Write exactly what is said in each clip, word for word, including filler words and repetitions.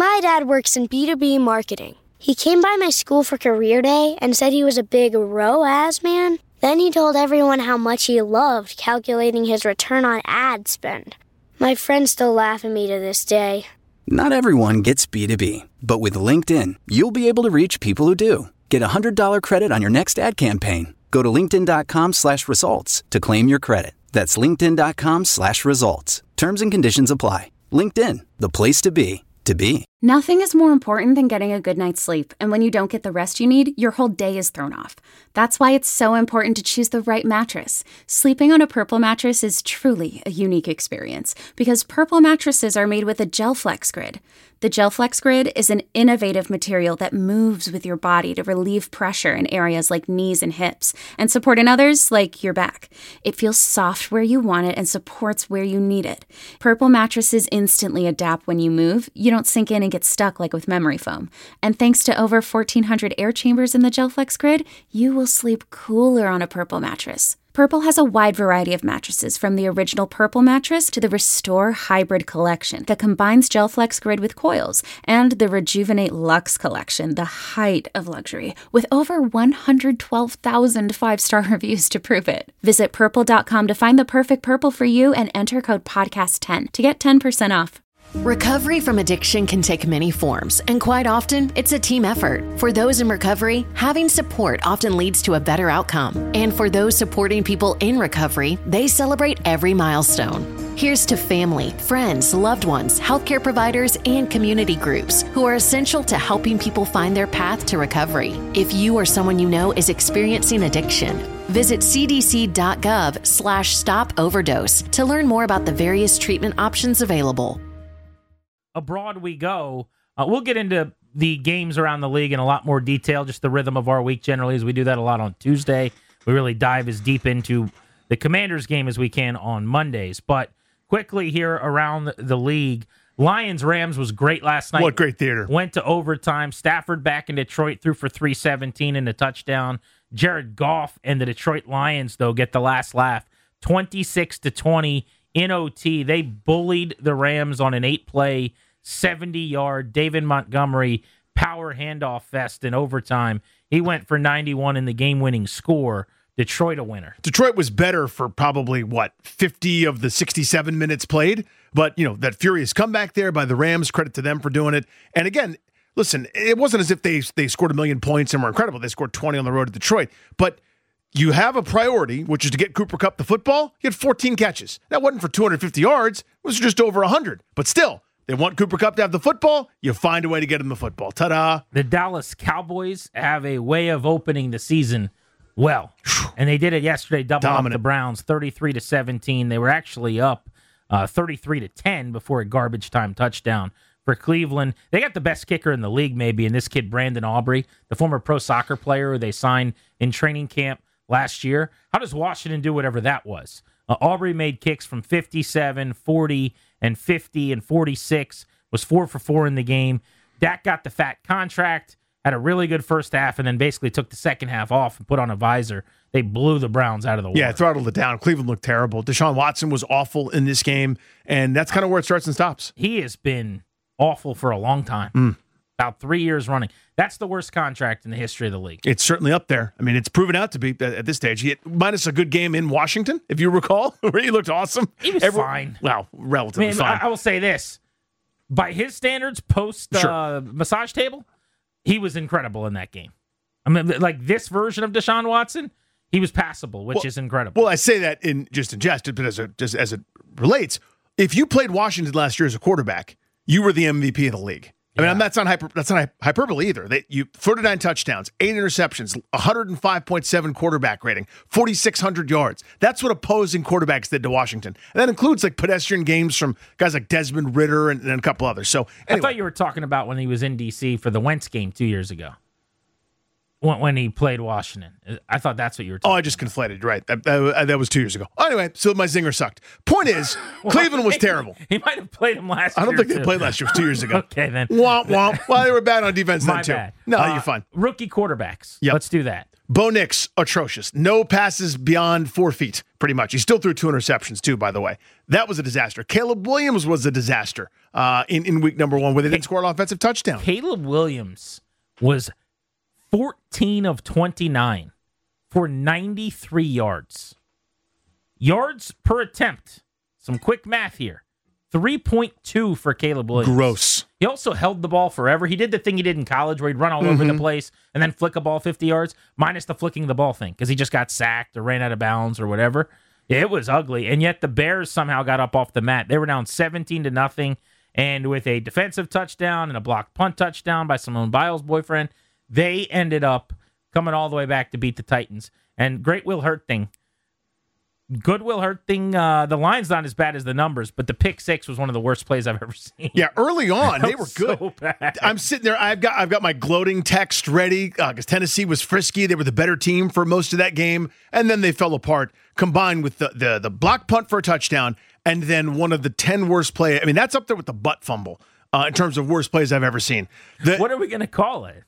My dad works in B two B marketing. He came by my school for career day and said he was a big R O A S man. Then he told everyone how much he loved calculating his return on ad spend. My friends still laugh at me to this day. Not everyone gets B two B, but with LinkedIn, you'll be able to reach people who do. Get a one hundred dollars credit on your next ad campaign. Go to linkedin.com slash results to claim your credit. That's linkedin.com slash results. Terms and conditions apply. LinkedIn, the place to be, to be. Nothing is more important than getting a good night's sleep, and when you don't get the rest you need, your whole day is thrown off. That's why it's so important to choose the right mattress. Sleeping on a Purple mattress is truly a unique experience, because Purple mattresses are made with a GelFlex Grid. The GelFlex Grid is an innovative material that moves with your body to relieve pressure in areas like knees and hips, and support in others like your back. It feels soft where you want it and supports where you need it. Purple mattresses instantly adapt when you move. You don't sink in and get stuck like with memory foam. And thanks to over fourteen hundred air chambers in the GelFlex Grid, you will sleep cooler on a Purple mattress. Purple has a wide variety of mattresses, from the original Purple mattress to the Restore Hybrid collection that combines GelFlex Grid with coils, and the Rejuvenate Luxe collection, the height of luxury, with over one hundred twelve thousand five-star reviews to prove it. Visit purple dot com to find the perfect Purple for you and enter code podcast ten to get ten percent off. Recovery from addiction can take many forms, and quite often, it's a team effort. For those in recovery, having support often leads to a better outcome. And for those supporting people in recovery, they celebrate every milestone. Here's to family, friends, loved ones, healthcare providers, and community groups who are essential to helping people find their path to recovery. If you or someone you know is experiencing addiction, visit cdc.gov slash stop overdose to learn more about the various treatment options available. Abroad we go. Uh, we'll get into the games around the league in a lot more detail, just the rhythm of our week generally, as we do that a lot on Tuesday. We really dive as deep into the Commanders game as we can on Mondays. But quickly here around the, the league, Lions-Rams was great last night. What great theater. Went to overtime. Stafford back in Detroit, threw for three seventeen and a touchdown. Jared Goff and the Detroit Lions, though, get the last laugh. twenty-six to twenty in O T. They bullied the Rams on an eight-play seventy-yard David Montgomery power handoff fest in overtime. He went for ninety-one in the game-winning score. Detroit a winner. Detroit was better for probably, what, fifty of the sixty-seven minutes played? But, you know, that furious comeback there by the Rams, credit to them for doing it. And again, listen, it wasn't as if they, they scored a million points and were incredible. They scored twenty on the road to Detroit. But you have a priority, which is to get Cooper Kupp the football. He had fourteen catches. That wasn't for two hundred fifty yards. It was just over one hundred. But still, they want Cooper Kupp to have the football. You find a way to get him the football. Ta-da. The Dallas Cowboys have a way of opening the season well. And they did it yesterday, doubling up the Browns, thirty-three to seventeen. They were actually up uh, thirty-three to ten before a garbage time touchdown for Cleveland. They got the best kicker in the league, maybe, in this kid, Brandon Aubrey, the former pro soccer player who they signed in training camp last year. How does Washington do whatever that was? Uh, Aubrey made kicks from fifty-seven, forty, and fifty, and forty-six, was four for four in the game. Dak got the fat contract, had a really good first half, and then basically took the second half off and put on a visor. They blew the Browns out of the water. Yeah, throttled it down. Cleveland looked terrible. Deshaun Watson was awful in this game, and that's kind of where it starts and stops. He has been awful for a long time. Mm. About three years running. That's the worst contract in the history of the league. It's certainly up there. I mean, it's proven out to be at this stage. He had, minus a good game in Washington, if you recall, where he looked awesome. He was Every, fine. Well, relatively I mean, fine. I, I will say this. By his standards, post Sure. uh, massage table, he was incredible in that game. I mean, like this version of Deshaun Watson, he was passable, which well, is incredible. Well, I say that in just in jest, but as a, just as it relates, if you played Washington last year as a quarterback, you were the M V P of the league. I mean, that's not hyper, that's not hyperbole either. They, you thirty-nine touchdowns, eight interceptions, one oh five point seven quarterback rating, forty-six hundred yards. That's what opposing quarterbacks did to Washington. And that includes like pedestrian games from guys like Desmond Ridder and, and a couple others. So anyway. I thought you were talking about when he was in D C for the Wentz game two years ago. When, when he played Washington. I thought that's what you were talking about. Oh, I just conflated. Right. That, that, that was two years ago. Anyway, so my zinger sucked. Point is, well, Cleveland was terrible. He might have played him last year. I don't think too. they played last year. It was two years ago. Okay, then. Womp, womp. Well, they were bad on defense My then, too. bad. No, uh, you're fine. Rookie quarterbacks. Yep. Let's do that. Bo Nix, atrocious. No passes beyond four feet, pretty much. He still threw two interceptions, too, by the way. That was a disaster. Caleb Williams was a disaster uh, in, in week number one, where they didn't score an offensive touchdown. Caleb Williams was fourteen of twenty-nine for ninety-three yards. Yards per attempt. Some quick math here. three point two for Caleb Williams. Gross. He also held the ball forever. He did the thing he did in college where he'd run all mm-hmm. over the place and then flick a ball fifty yards, minus the flicking the ball thing, because he just got sacked or ran out of bounds or whatever. It was ugly. And yet the Bears somehow got up off the mat. They were down seventeen to nothing. And with a defensive touchdown and a blocked punt touchdown by Simone Biles' boyfriend, they ended up coming all the way back to beat the Titans. And great Will Hurt thing. Good Will Hurt thing. Uh, the line's not as bad as the numbers, but the pick six was one of the worst plays I've ever seen. Yeah, early on they were good. So bad. I'm sitting there. I've got I've got my gloating text ready because uh, Tennessee was frisky. They were the better team for most of that game, and then they fell apart. Combined with the the the block punt for a touchdown, and then one of the ten worst play. I mean, that's up there with the butt fumble uh, in terms of worst plays I've ever seen. The, what are we going to call it?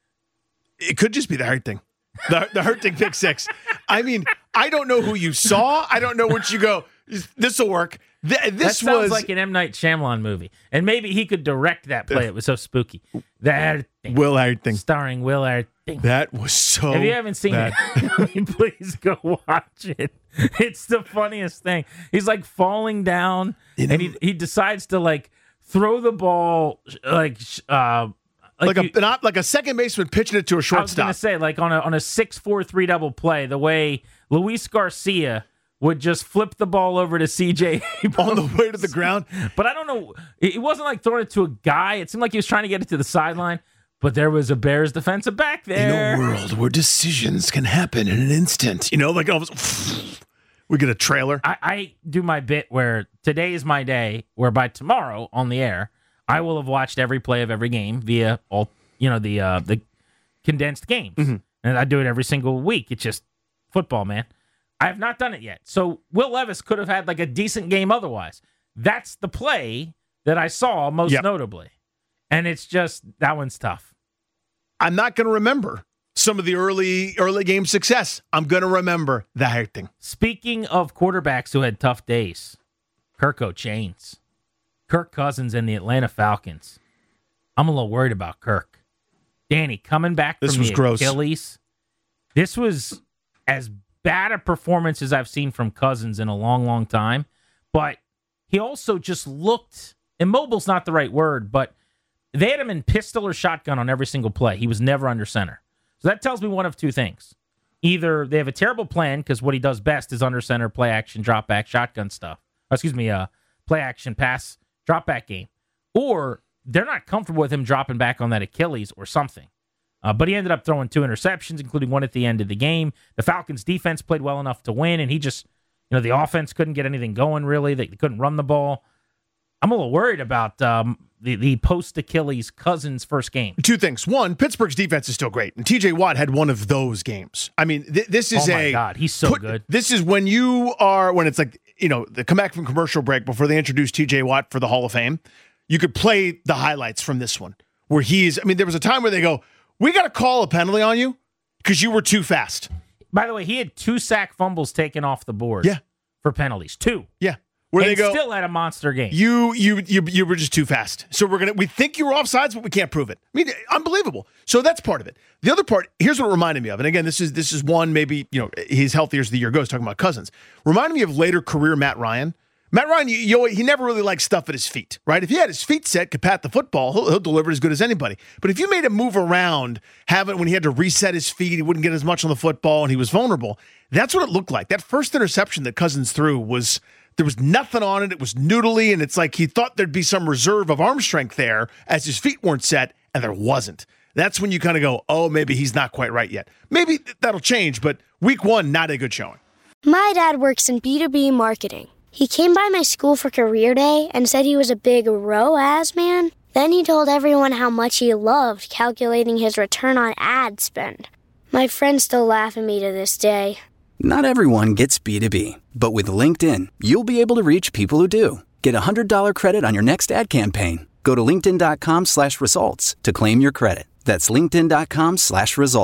It could just be the Hurt thing. The, the Hurt thing pick six. I mean, I don't know who you saw. I don't know what you go, this will work. Th- this that sounds was like an M. Night Shyamalan movie. And maybe he could direct that play. It was so spooky. The Hurt thing. Will Hurt thing. Starring Will Hurt thing. That was so If you haven't seen bad. it, please go watch it. It's the funniest thing. He's like falling down, you know, and he he decides to like throw the ball like uh Like, like you, a not like a second baseman pitching it to a shortstop. I was going to say, like on a on a six four three double play, the way Luis Garcia would just flip the ball over to C J on the way to the ground. But I don't know. It wasn't like throwing it to a guy. It seemed like he was trying to get it to the sideline. But there was a Bears defensive back there. In a world where decisions can happen in an instant, you know, like all of a, we get a trailer. I, I do my bit where today is my day, where by tomorrow on the air, I will have watched every play of every game via all, you know, the uh, the condensed games. Mm-hmm. And I do it every single week. It's just football, man. I have not done it yet. So Will Levis could have had like a decent game otherwise. That's the play that I saw most yep. notably. And it's just, that one's tough. I'm not going to remember some of the early early game success. I'm going to remember the Hurt thing. Speaking of quarterbacks who had tough days, Kirk O'Chains. Kirk Cousins and the Atlanta Falcons. I'm a little worried about Kirk. Danny, coming back this from was the gross. Achilles. This was as bad a performance as I've seen from Cousins in a long, long time. But he also just looked, immobile's not the right word, but they had him in pistol or shotgun on every single play. He was never under center. So that tells me one of two things. Either they have a terrible plan, because what he does best is under center, play action, drop back, shotgun stuff. Or, excuse me, uh, play action, pass, drop back game. Or they're not comfortable with him dropping back on that Achilles or something. Uh, but he ended up throwing two interceptions, including one at the end of the game. The Falcons' defense played well enough to win, and he just, you know, the offense couldn't get anything going, really. They, they couldn't run the ball. I'm a little worried about um, the, the post-Achilles Cousins first game. Two things. One, Pittsburgh's defense is still great, and T J Watt had one of those games. I mean, th- this is a... Oh, my a, God. He's so put, good. This is when you are, when it's like, you know, the come back from commercial break before they introduced T J Watt for the Hall of Fame. You could play the highlights from this one, where he's, I mean, there was a time where they go, we got to call a penalty on you because you were too fast. By the way, he had two sack fumbles taken off the board yeah. for penalties. Two. Yeah. Where and they go, still had a monster game. You you you you were just too fast. So we're gonna we think you were offsides, but we can't prove it. I mean, unbelievable. So that's part of it. The other part, here's what it reminded me of. And again, this is this is one, maybe, you know, he's healthier as the year goes, talking about Cousins. Reminded me of later career Matt Ryan. Matt Ryan, you, you, he never really liked stuff at his feet, right? If he had his feet set, could pat the football, he'll, he'll deliver as good as anybody. But if you made him move around, have it when he had to reset his feet, he wouldn't get as much on the football, and he was vulnerable. That's what it looked like. That first interception that Cousins threw was, there was nothing on it. It was noodly, and it's like he thought there'd be some reserve of arm strength there as his feet weren't set, and there wasn't. That's when you kind of go, oh, maybe he's not quite right yet. Maybe that'll change, but week one, not a good showing. My dad works in B two B marketing. He came by my school for career day and said he was a big R O A S man. Then he told everyone how much he loved calculating his return on ad spend. My friends still laugh at me to this day. Not everyone gets B two B, but with LinkedIn, you'll be able to reach people who do. Get a one hundred dollars credit on your next ad campaign. Go to linkedin.com slash results to claim your credit. That's linkedin.com slash results.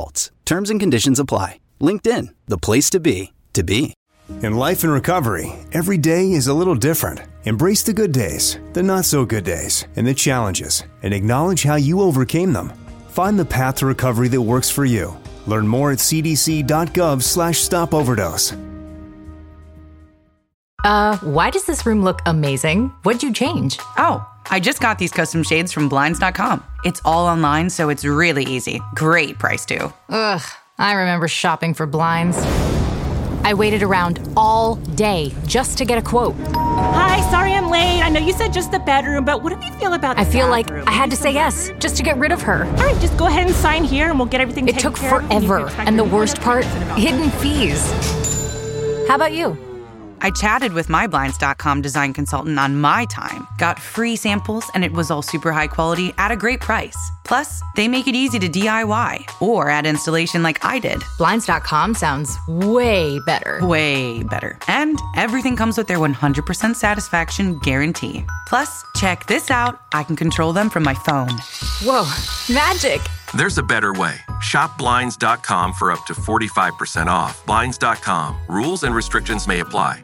Terms and conditions apply. LinkedIn, the place to be, to be. In life and recovery, every day is a little different. Embrace the good days, the not so good days, and the challenges, and acknowledge how you overcame them. Find the path to recovery that works for you. Learn more at cdc.gov slash stop overdose. Uh, why does this room look amazing? What'd you change? Oh, I just got these custom shades from Blinds dot com. It's all online, so it's really easy. Great price, too. Ugh, I remember shopping for blinds. I waited around all day just to get a quote. Hi, sorry I'm late. I know you said just the bedroom, but what do you feel about the I feel bathroom? like I had to say yes just to get rid of her. All right, just go ahead and sign here and we'll get everything It taken took care of. forever, and the worst part, hidden fees. How about you? I chatted with my Blinds dot com design consultant on my time, got free samples, and it was all super high quality at a great price. Plus, they make it easy to D I Y or add installation like I did. Blinds dot com sounds way better. Way better. And everything comes with their one hundred percent satisfaction guarantee. Plus, check this out. I can control them from my phone. Whoa, magic. There's a better way. Shop Blinds dot com for up to forty-five percent off. Blinds dot com. Rules and restrictions may apply.